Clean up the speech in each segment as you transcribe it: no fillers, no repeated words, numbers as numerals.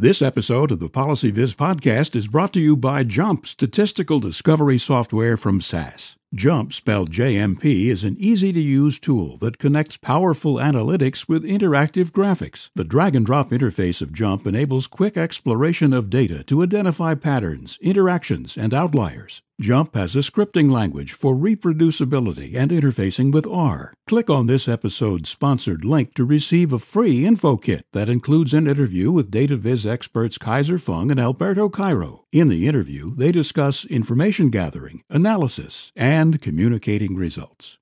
This episode of the PolicyViz podcast is brought to you by JUMP Statistical Discovery Software from SAS. JUMP, spelled JMP, is an easy-to-use tool that connects powerful analytics with interactive graphics. The drag-and-drop interface of JUMP enables quick exploration of data to identify patterns, interactions, and outliers. JUMP has a scripting language for reproducibility and interfacing with R. Click on this episode's sponsored link to receive a free info kit that includes an interview with DataViz experts Kaiser Fung and Alberto Cairo. In the interview, they discuss information gathering, analysis, and communicating results.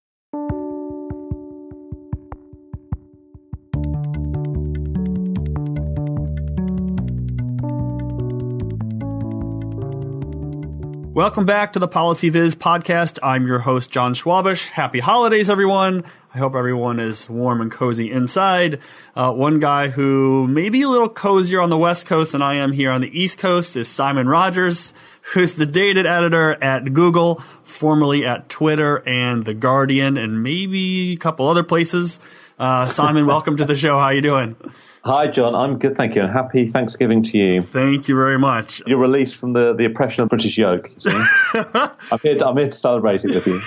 Welcome back to the PolicyViz podcast. I'm your host, John Schwabish. Happy holidays, everyone. I hope everyone is warm and cozy inside. One guy who may be a little cozier on the West Coast than I am here on the East Coast is Simon Rogers, who's the data editor at Google, formerly at Twitter and The Guardian, and maybe a couple other places. Simon, welcome to the show. How you doing? Hi, John. I'm good, thank you. And happy Thanksgiving to you. Thank you very much. You're released from the oppression of the British yoke, you see. I'm here to celebrate it with you.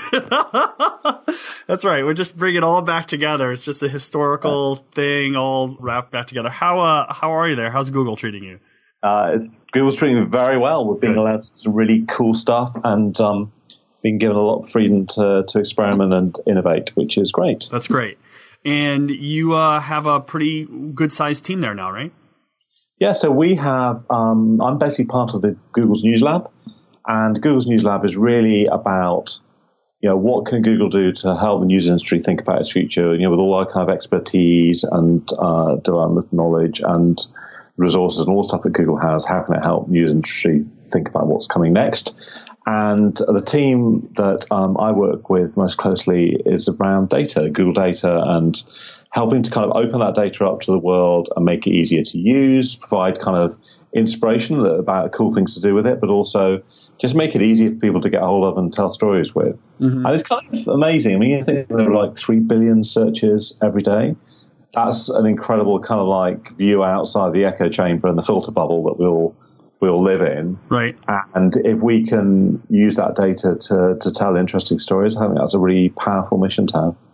That's right. We're just bringing it all back together. It's just a historical thing all wrapped back together. How are you there? How's Google treating you? Google's treating me very well. We're being allowed to do some really cool stuff and being given a lot of freedom to experiment and innovate, which is great. That's great. And you have a pretty good-sized team there now, right? Yeah, so we have, I'm basically part of the Google's News Lab, and Google's News Lab is really about, what can Google do to help the news industry think about its future, with all our kind of expertise and development knowledge and resources and all the stuff that Google has. How can it help news industry think about what's coming next? And the team that I work with most closely is around data, Google data, and helping to kind of open that data up to the world and make it easier to use, provide kind of inspiration about cool things to do with it, but also just make it easier for people to get a hold of and tell stories with. Mm-hmm. And it's kind of amazing. I mean, I think there are like 3 billion searches every day. That's an incredible kind of like view outside the echo chamber and the filter bubble that we all live in. Right. And if we can use that data to tell interesting stories, I think that's a really powerful mission to have.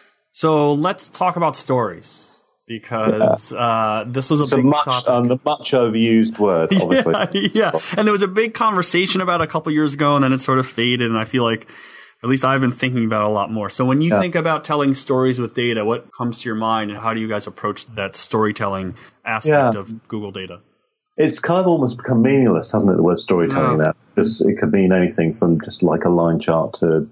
So let's talk about stories, because this was a big topic. A much overused word, obviously. Yeah. And there was a big conversation about it a couple years ago, and then it sort of faded, and I feel like at least I've been thinking about it a lot more. So when you think about telling stories with data, what comes to your mind, and how do you guys approach that storytelling aspect of Google data? It's kind of almost become meaningless, hasn't it, the word storytelling now? Because it could mean anything from just like a line chart to,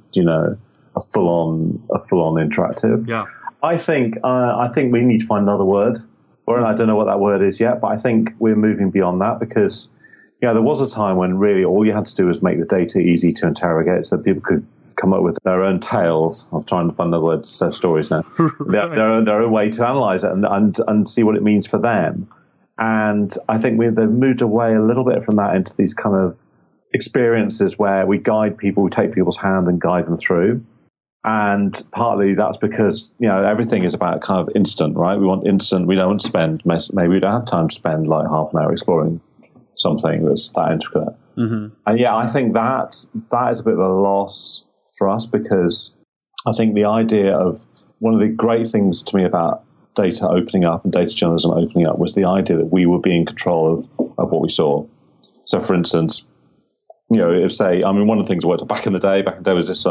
a full-on interactive. Yeah. I think we need to find another word. Or I don't know what that word is yet, but I think we're moving beyond that because, there was a time when really all you had to do was make the data easy to interrogate so people could come up with their own tales. I'm trying to find another word to say stories now. their own way to analyze it and see what it means for them. And I think they've moved away a little bit from that into these kind of experiences where we guide people, we take people's hand and guide them through. And partly that's because, everything is about kind of instant, right? We want instant. We don't want to spend, maybe we don't have time to spend like half an hour exploring something that's that intricate. Mm-hmm. And I think that is a bit of a loss for us because I think the idea of one of the great things to me about data opening up and data journalism opening up was the idea that we would be in control of what we saw. So, for instance, one of the things I worked on back in the day was this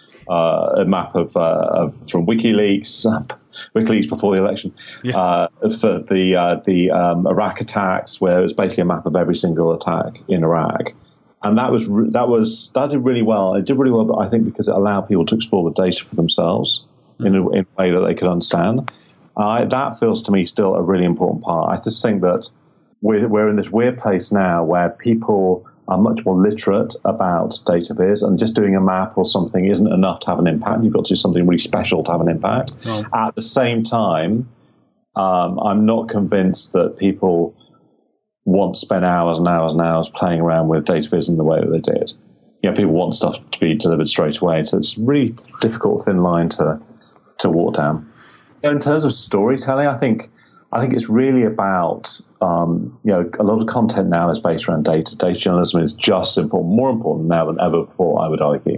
a map of from WikiLeaks before the election for the Iraq attacks, where it was basically a map of every single attack in Iraq. And that did really well. It did really well, I think, because it allowed people to explore the data for themselves in a way that they could understand. That feels to me still a really important part. I just think that we're in this weird place now where people are much more literate about data viz, and just doing a map or something isn't enough to have an impact. You've got to do something really special to have an impact. Oh. At the same time, I'm not convinced that people want to spend hours and hours and hours playing around with data viz in the way that they did. People want stuff to be delivered straight away. So it's a really difficult, thin line to walk down. In terms of storytelling, I think I think it's really about, a lot of content now is based around data. Data journalism is just more important now than ever before, I would argue.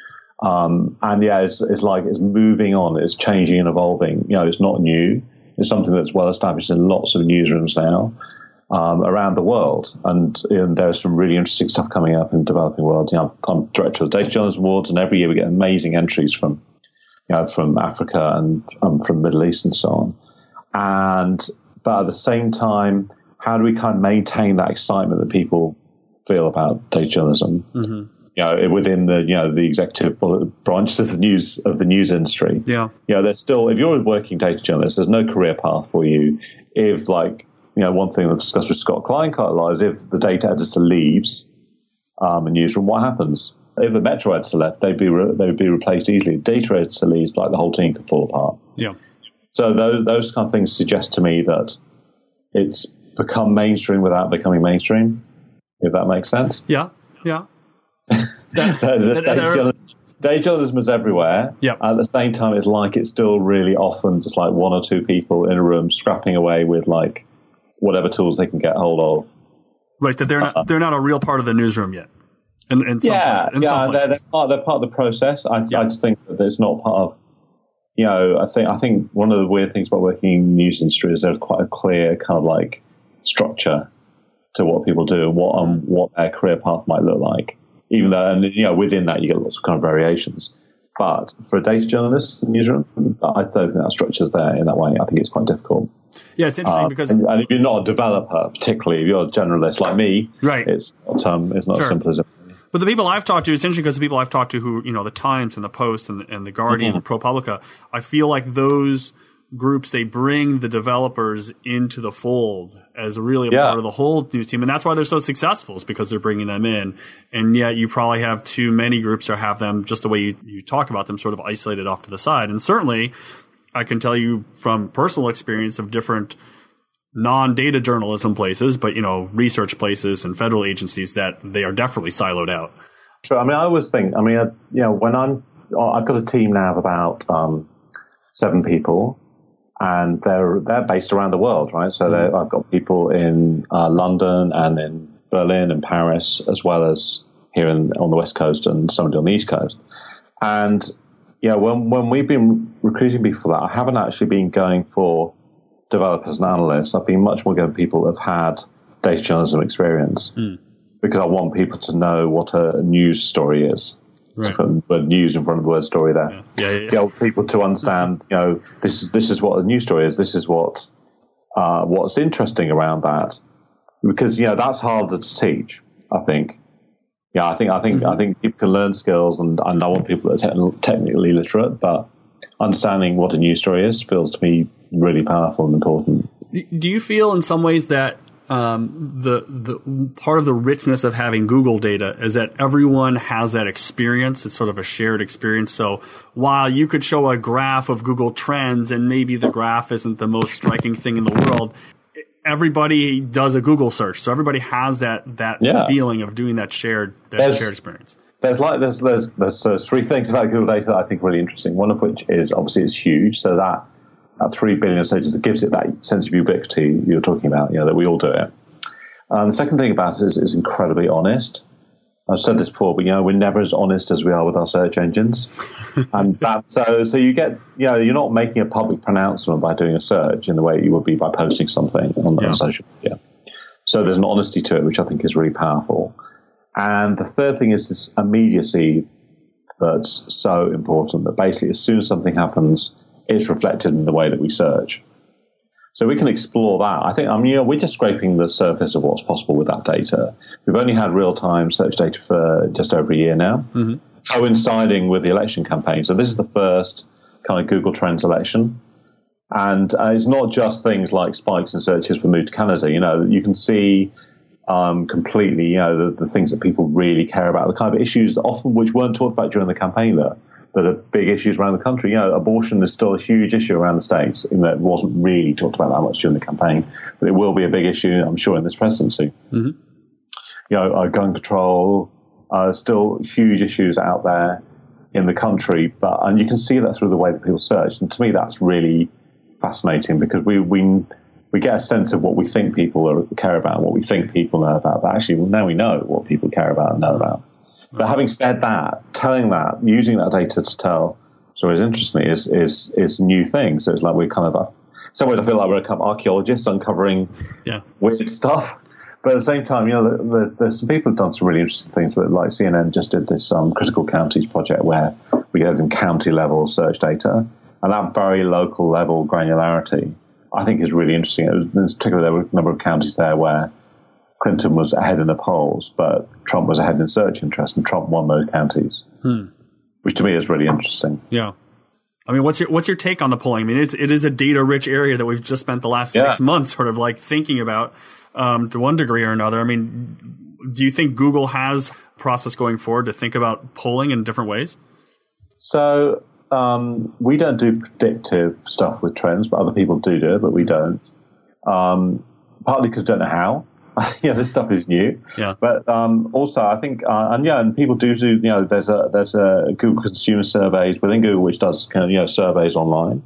It's like it's moving on, it's changing and evolving. It's not new. It's something that's well established in lots of newsrooms now around the world. And there's some really interesting stuff coming up in the developing world. I'm director of the Data Journalism Awards, and every year we get amazing entries from Africa and from the Middle East and so on. But at the same time, how do we kind of maintain that excitement that people feel about data journalism? Mm-hmm. Within the executive branches of the news industry. Yeah. There's still, if you're a working data journalist, there's no career path for you. If one thing I've discussed with Scott Klein quite a lot is if the data editor leaves a newsroom, what happens? If the Metro editor left, they would be replaced easily. If the data editor leaves, like the whole team could fall apart. Yeah. So those kind of things suggest to me that it's become mainstream without becoming mainstream, if that makes sense. Yeah. Data journalism is everywhere. Yep. At the same time, it's like it's still really often just like one or two people in a room scrapping away with like whatever tools they can get hold of. Right, that they're not a real part of the newsroom yet. In some places. They're part of the process. I just think that it's not part of. I think one of the weird things about working in the news industry is there's quite a clear kind of like structure to what people do and what their career path might look like. Even though, within that you get lots of kind of variations. But for a data journalist in the newsroom, I don't think that structure's there in that way. I think it's quite difficult. Yeah, it's interesting because... And if you're not a developer, particularly if you're a generalist like me, right. It's not sure. As simple as it. But the people I've talked to, it's interesting because the people I've talked to who, the Times and the Post and the Guardian and ProPublica, I feel like those groups, they bring the developers into the fold as really a part of the whole news team. And that's why they're so successful, is because they're bringing them in. And yet you probably have too many groups or have them, just the way you talk about them, sort of isolated off to the side. And certainly I can tell you from personal experience of different non-data journalism places, but, research places and federal agencies, that they are definitely siloed out. Sure. I always think, when I've got a team now of about 7 people, and they're based around the world, right? So I've got people in London and in Berlin and Paris, as well as here on the West Coast and somebody on the East Coast. And when we've been recruiting people for that, I haven't actually been going for developers and analysts. I've been much more going for people who've had data journalism experience, because I want people to know what a news story is. Right. So put news in front of the word story there. Yeah. People to understand, this is what a news story is. This is what's interesting around that, because that's harder to teach. I think. Yeah, I think people can learn skills, and I want people that are technically literate, but understanding what a news story is feels to me really powerful and important. Do you feel in some ways that the part of the richness of having Google data is that everyone has that experience? It's sort of a shared experience. So while you could show a graph of Google Trends and maybe the graph isn't the most striking thing in the world, everybody does a Google search. So everybody has that feeling of doing that shared experience. There's 3 things about Google data that I think are really interesting. One of which is obviously it's huge. So that 3 billion searches, it gives it that sense of ubiquity you were talking about, that we all do it. The second thing about it is it's incredibly honest. I've said this before, but we're never as honest as we are with our search engines. And so you get, you're not making a public pronouncement by doing a search in the way you would be by posting something on social media. So there's an honesty to it, which I think is really powerful. And the third thing is this immediacy that's so important, that basically as soon as something happens, it's reflected in the way that we search. So we can explore that. I think, we're just scraping the surface of what's possible with that data. We've only had real-time search data for just over a year now, coinciding with the election campaign. So this is the first kind of Google Trends election. And it's not just things like spikes in searches for move to Canada. You can see completely, the things that people really care about, the kind of issues often which weren't talked about during the campaign that are big issues around the country. Abortion is still a huge issue around the States, even though it wasn't really talked about that much during the campaign. But it will be a big issue, I'm sure, in this presidency. Gun control, still huge issues out there in the country. And you can see that through the way that people search. And to me, that's really fascinating, because we we get a sense of what we think people care about and what we think people know about. But actually, now we know what people care about and know about. But having said that, telling that, using that data to tell stories, interestingly, is new things. So it's like we're kind of, in some ways I feel like we're kind of archaeologists uncovering weird stuff. But at the same time, there's some people who've done some really interesting things. Like CNN just did this Critical Counties project where we gave them county-level search data. And that very local level granularity, I think, is really interesting. In particular, there were a number of counties there where Clinton was ahead in the polls, but Trump was ahead in search interest, and Trump won those counties, which to me is really interesting. Yeah. I mean, what's your take on the polling? I mean, it is a data-rich area that we've just spent the last 6 months sort of like thinking about to one degree or another. I mean, do you think Google has a process going forward to think about polling in different ways? So we don't do predictive stuff with trends, but other people do it, but we don't. Partly because we don't know how. This stuff is new. Yeah. But also, I think, and people do. There's a Google Consumer Surveys within Google, which does kind of surveys online.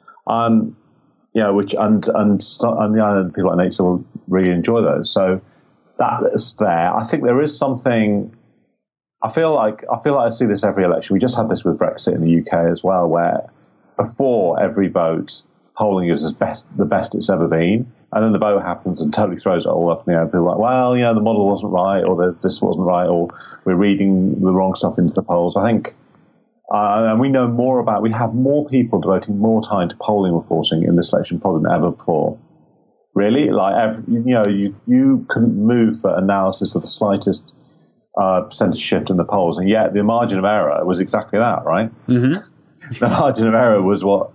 Which and people like Nate will really enjoy those. So that's there. I think there is something. I feel like I see this every election. We just had this with Brexit in the UK as well, where before every vote, polling is the best it's ever been. And then the vote happens and totally throws it all up in the air. People are like, well, the model wasn't right, or this wasn't right, or we're reading the wrong stuff into the polls. I think, and we have more people devoting more time to polling reporting in this election probably than ever before. Really, you couldn't move for analysis of the slightest percentage shift in the polls, and yet the margin of error was exactly that, right? Mm-hmm. The margin of error was what.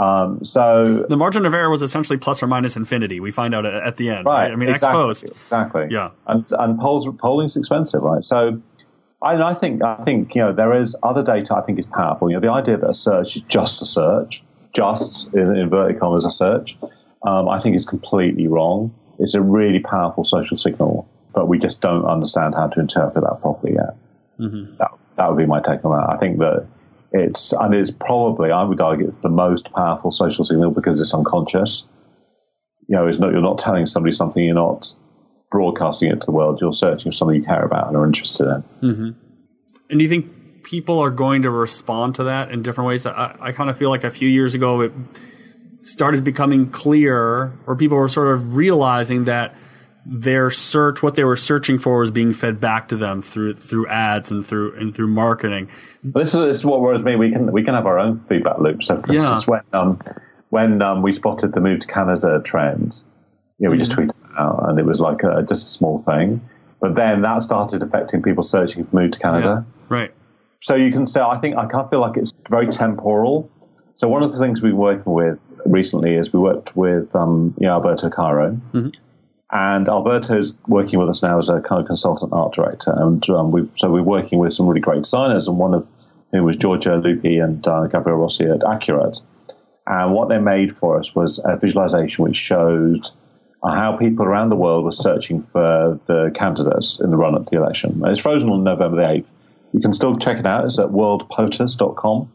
So the margin of error was essentially plus or minus infinity. We find out at the end, right? I mean, exactly, ex post. Exactly. Yeah. And polling's expensive, right? So I think there is other data I think is powerful. The idea that a search is just a search, just in inverted commas a search, I think is completely wrong. It's a really powerful social signal, but we just don't understand how to interpret that properly yet. Mm-hmm. That would be my take on that. I think that it's probably, I would argue, it's the most powerful social signal because it's unconscious. You're not telling somebody something, you're not broadcasting it to the world. You're searching for something you care about and are interested in. Mm-hmm. And do you think people are going to respond to that in different ways? I kind of feel like a few years ago it started becoming clear, or people were sort of realizing that what they were searching for was being fed back to them through ads and through marketing. This is what worries me. We can have our own feedback loop. So for instance, when we spotted the move to Canada trend, we just tweeted it out, and it was like just a small thing. But then that started affecting people searching for move to Canada. Yeah, right. So you can say, I can't feel like it's very temporal. So one of the things we've been working with recently is we worked with Alberto Caro. Mm-hmm. And Alberto's working with us now as a kind of consultant art director. And we're working with some really great designers, and one of whom was Giorgia Lupi and Gabriel Rossi at Accurate. And what they made for us was a visualization which showed how people around the world were searching for the candidates in the run-up to the election. It's frozen on November the 8th. You can still check it out. It's at worldpotus.com.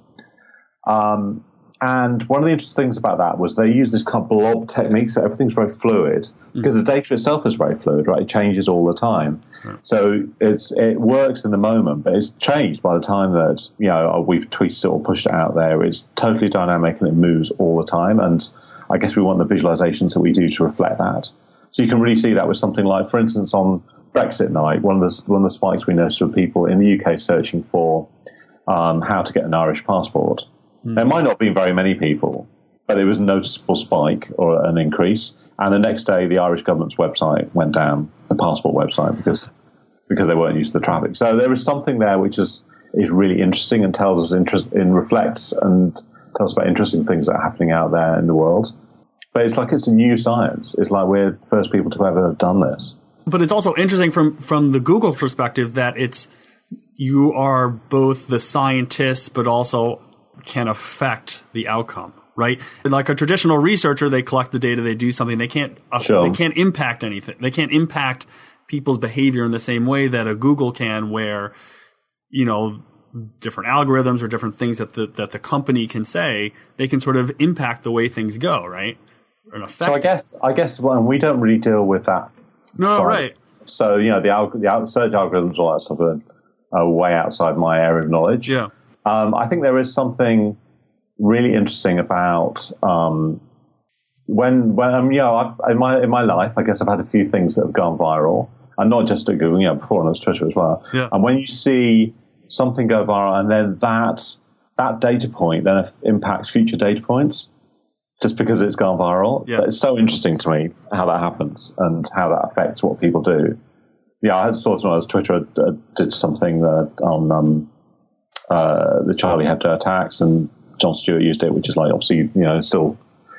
And one of the interesting things about that was they use this kind of blob technique, so everything's very fluid, because the data itself is very fluid, right? It changes all the time. Right. So it works in the moment, but it's changed by the time that, we've tweeted it or pushed it out there. It's totally dynamic and it moves all the time. And I guess we want the visualizations that we do to reflect that. So you can really see that with something like, for instance, on Brexit night, one of the spikes we noticed were people in the UK searching for how to get an Irish passport. There might not be very many people, but it was a noticeable spike or an increase. And the next day, the Irish government's website went down, the passport website, because they weren't used to the traffic. So there is something there which is really interesting and reflects and tells about interesting things that are happening out there in the world. But it's like it's a new science. It's like we're the first people to ever have done this. But it's also interesting from the Google perspective that you are both the scientists, but also can affect the outcome, right? Like a traditional researcher, they collect the data, they do something, they can't impact anything. They can't impact people's behavior in the same way that a Google can, where, different algorithms or different things that the company can say, they can sort of impact the way things go, right? an effect. So I guess we don't really deal with that. No, right. So, the search algorithms, all that stuff are way outside my area of knowledge. Yeah. I think there is something really interesting about when in my life, I guess I've had a few things that have gone viral, and not just at Google, before on Twitter as well. Yeah. And when you see something go viral, and then that data point then impacts future data points, just because it's gone viral. Yeah. But it's so interesting to me how that happens and how that affects what people do. Yeah, I had sort of as Twitter did something on the Charlie Hebdo attacks, and Jon Stewart used it, which is like obviously still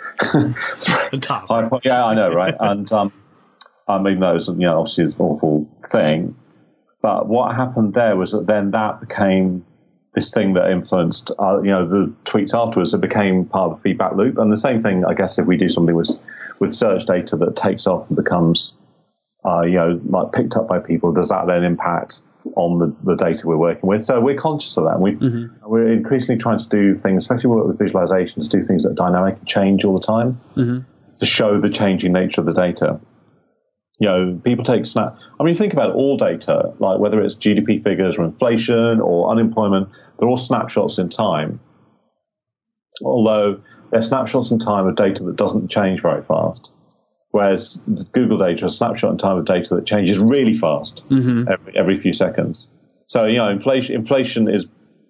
top. Yeah, I know, right? And even though it's obviously it's an awful thing, but what happened there was that then that became this thing that influenced the tweets afterwards. It became part of the feedback loop, and the same thing, I guess, if we do something with search data that takes off and becomes like picked up by people, does that then impact on the data we're working with? So we're conscious of that. We're increasingly trying to do things, especially with visualizations, do things that dynamically change all the time to show the changing nature of the data. People take you think about all data, like whether it's GDP figures or inflation or unemployment, they're all snapshots in time. Although they're snapshots in time of data that doesn't change very fast. Whereas Google data is a snapshot in time of data that changes really fast every few seconds. So, inflation is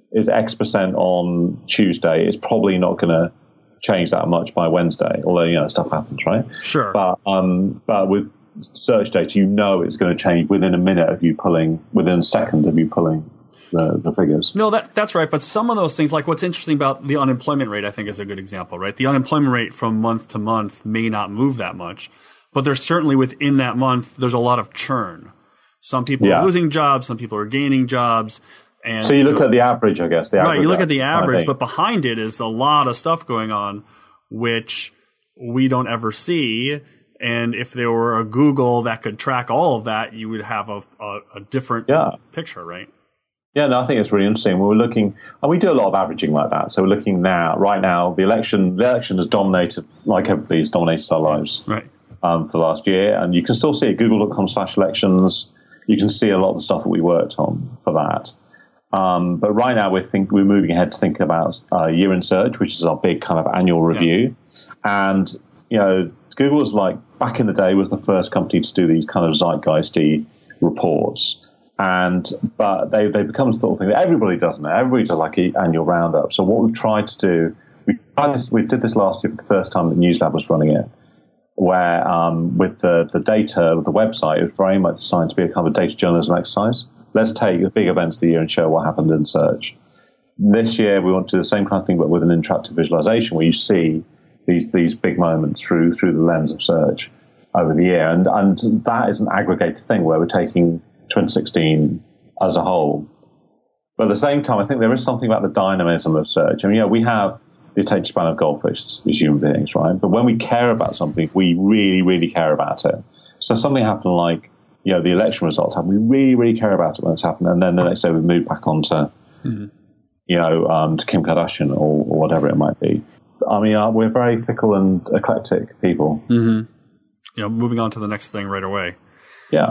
X% on Tuesday. It's probably not going to change that much by Wednesday, although, stuff happens, right? Sure. But with search data, it's going to change within a minute of you pulling, within a second of you pulling the figures. No, that's right. But some of those things, like what's interesting about the unemployment rate, I think is a good example, right? The unemployment rate from month to month may not move that much, but there's certainly within that month, there's a lot of churn. Some people are losing jobs, some people are gaining jobs. And so you look at the average, I guess. Right, you look at the average, but behind it is a lot of stuff going on, which we don't ever see. And if there were a Google that could track all of that, you would have a different picture, right? Yeah, no, I think it's really interesting. We're looking, and we do a lot of averaging like that. So we're looking right now, the election has dominated, like everybody's dominated our lives for the last year. And you can still see at google.com/elections, you can see a lot of the stuff that we worked on for that. But right now we're moving ahead to thinking about Year in Search, which is our big kind of annual review. And, Google was back in the day was the first company to do these kind of zeitgeisty reports. But they become the sort of thing that everybody does now. Everybody does an annual roundup. So what we've tried to do, we did this last year for the first time that NewsLab was running it, where with the data, with the website, it was very much designed to be a kind of data journalism exercise. Let's take the big events of the year and show what happened in search. This year we want to do the same kind of thing, but with an interactive visualization where you see these big moments through the lens of search over the year. And that is an aggregated thing where we're taking 2016 as a whole. But at the same time, I think there is something about the dynamism of search. I mean, we have the attention span of goldfish as human beings, right? But when we care about something, we really, really care about it. So something happened like, the election results happen. We really, really care about it when it's happened. And then the next day we move back on to, to Kim Kardashian or whatever it might be. I mean, we're very fickle and eclectic people. Moving on to the next thing right away. Yeah.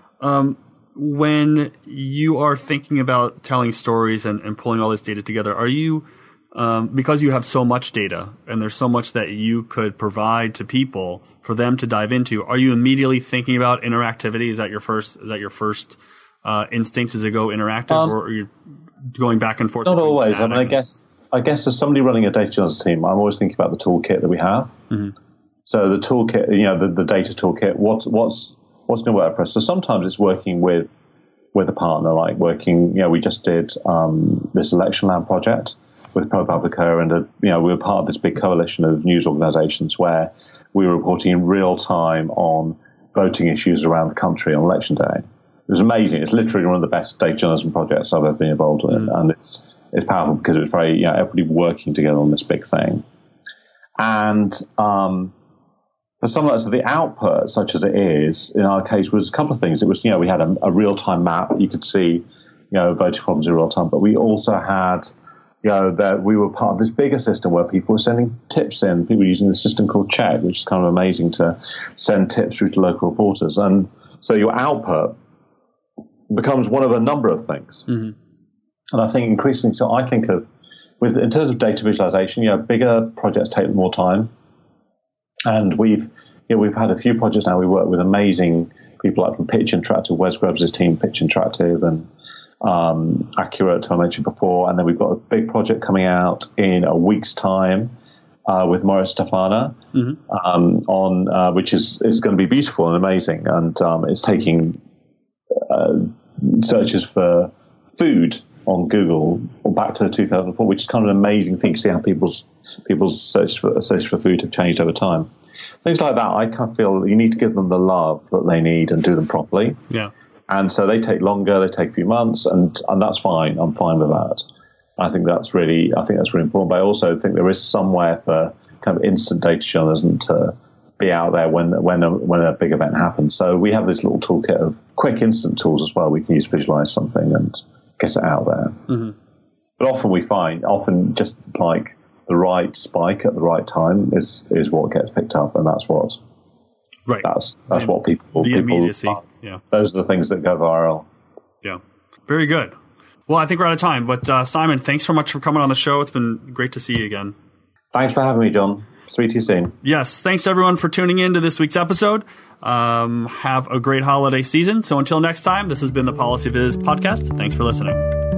When you are thinking about telling stories and pulling all this data together, are you, because you have so much data and there's so much that you could provide to people for them to dive into, are you immediately thinking about interactivity? Is that your first instinct? Does it go interactive, or are you going back and forth? Not always. Static? I mean, I guess as somebody running a data journalism team, I'm always thinking about the toolkit that we have. So the toolkit, the data toolkit, what's going to work for us? So sometimes it's working with a partner, we just did this Election Lab project with ProPublica, and we were part of this big coalition of news organizations where we were reporting in real time on voting issues around the country on election day. It was amazing. It's literally one of the best data journalism projects I've ever been involved in, and it's powerful because it was very, everybody working together on this big thing. And for some of us, the output, such as it is, in our case, was a couple of things. It was, we had a real-time map. You could see, voting problems in real time. But we also had that we were part of this bigger system where people were sending tips in. People were using this system called Check, which is kind of amazing to send tips through to local reporters. And so your output becomes one of a number of things. Mm-hmm. And I think increasingly, so I think of, in terms of data visualization, bigger projects take more time. And we've had a few projects now. We work with amazing people like from Pitch Interactive, Wes Grubbs' team, Pitch Interactive, and Accurate, who I mentioned before. And then we've got a big project coming out in a week's time with Maurice Stefana, on which is going to be beautiful and amazing. And it's taking searches for food on Google or back to 2004, which is kind of an amazing thing to see how people's search for food have changed over time. Things like that, I kind of feel you need to give them the love that they need and do them properly. Yeah. And so they take longer, they take a few months, and that's fine. I'm fine with that. I think that's really important. But I also think there is somewhere for kind of instant data journalism to be out there when a big event happens. So we have this little toolkit of quick instant tools as well. We can use to visualize something and get it out there. Mm-hmm. But often just like the right spike at the right time is what gets picked up, and that's what what people immediacy. Yeah, those are the things that go viral. Yeah, very good. Well, I think we're out of time, but Simon, thanks so much for coming on the show. It's been great to see you again. Thanks for having me, John. Speak to you soon. Yes, thanks everyone for tuning in to this week's episode. Have a great holiday season. So until next time, this has been the Policy Viz podcast. Thanks for listening.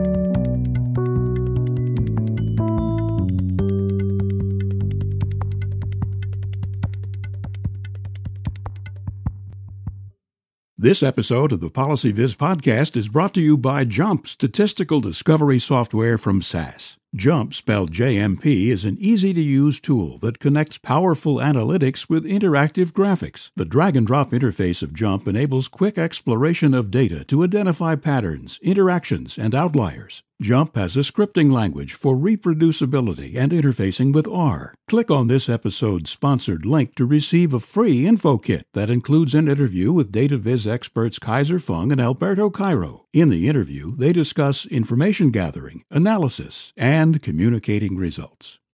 This episode of the Policy Viz podcast is brought to you by JUMP Statistical Discovery Software from SAS. JUMP, spelled JMP, is an easy-to-use tool that connects powerful analytics with interactive graphics. The drag-and-drop interface of JUMP enables quick exploration of data to identify patterns, interactions, and outliers. JUMP has a scripting language for reproducibility and interfacing with R. Click on this episode's sponsored link to receive a free info kit that includes an interview with DataViz experts Kaiser Fung and Alberto Cairo. In the interview, they discuss information gathering, analysis, and communicating results.